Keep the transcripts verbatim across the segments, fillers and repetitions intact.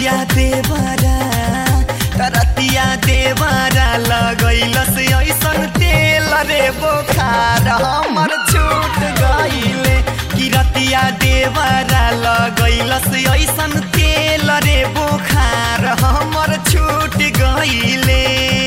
रतिया देवरा रतिया देवरा लगैलस ऐसन तेल रे बोखार हमर छूट गइले कि रतिया देवरा लगैलस ऐसन तेल रे बोखार हमर छूट गइले।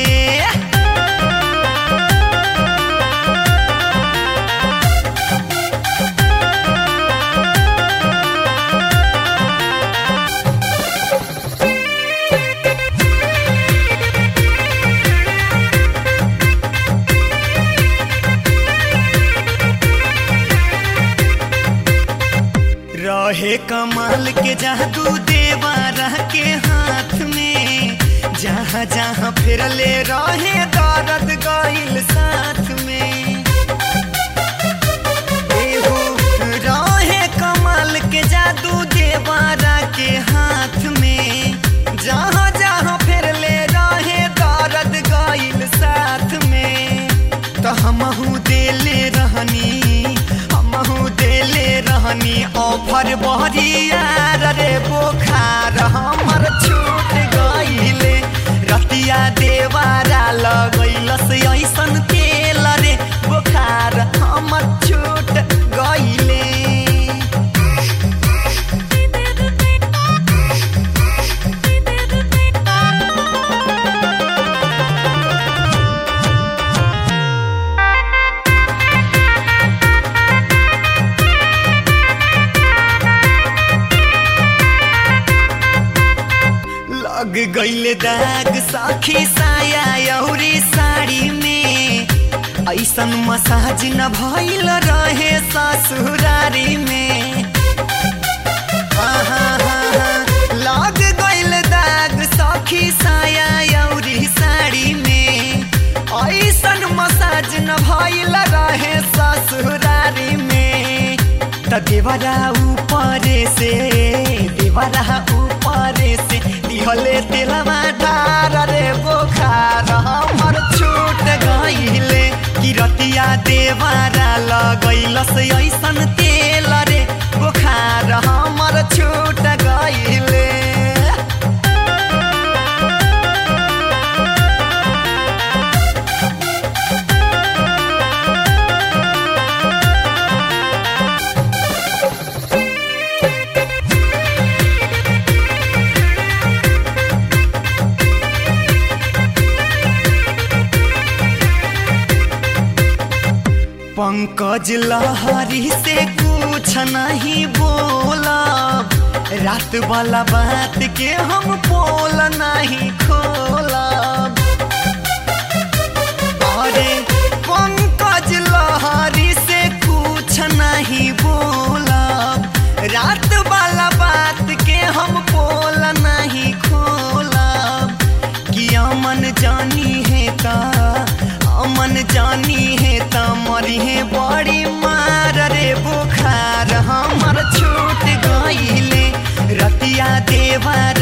रहे कमाल के जादू देवरा के हाथ में, जहाँ जहाँ फिरले रहे दर्द गइल साथ में। एहो रहे कमाल के जादू देवरा के हाथ में, जहाँ जहाँ फिरले रहे दर्द गइल साथ में। तो हमहू देले रहनी हमहू देले रहनी ऑफर बहरिया रे बोखार हमर छूट गइले। रतिया देवरा लगैलस ऐसन तेल रे बोखार हमर छूट गइले। लग गइले दाग साखी साया औरी साड़ी में, ऐसन मसाज न भइल रहे ससुरारी में। हाँ हाँ हाँ हाँ लग गइल दाग साखी साया औरी साड़ी में, ऐसन मसाज न भइल रहे ससुरारी में। त देवरा ऊपर से देवरा ऊपर से दिहले तेलवा ढार रे बोखार हमर छूट गइले कि रतिया देवरा लगैलस ऐसन तेल रे बोखार हमर छूट गइले। पंकज लहरी से कुछ नहीं बोलब, रात वाला बात के हम पोल नहीं खोलब। अरे पंकज लहरी से कुछ नहीं बोलब, रात वाला बात के हम पोल नहीं खोलब। कि अमन जानी है ता अमन जानी है ता मरी है बड़ी मार रे बोखार हमर छूट गइले। रतिया देवरा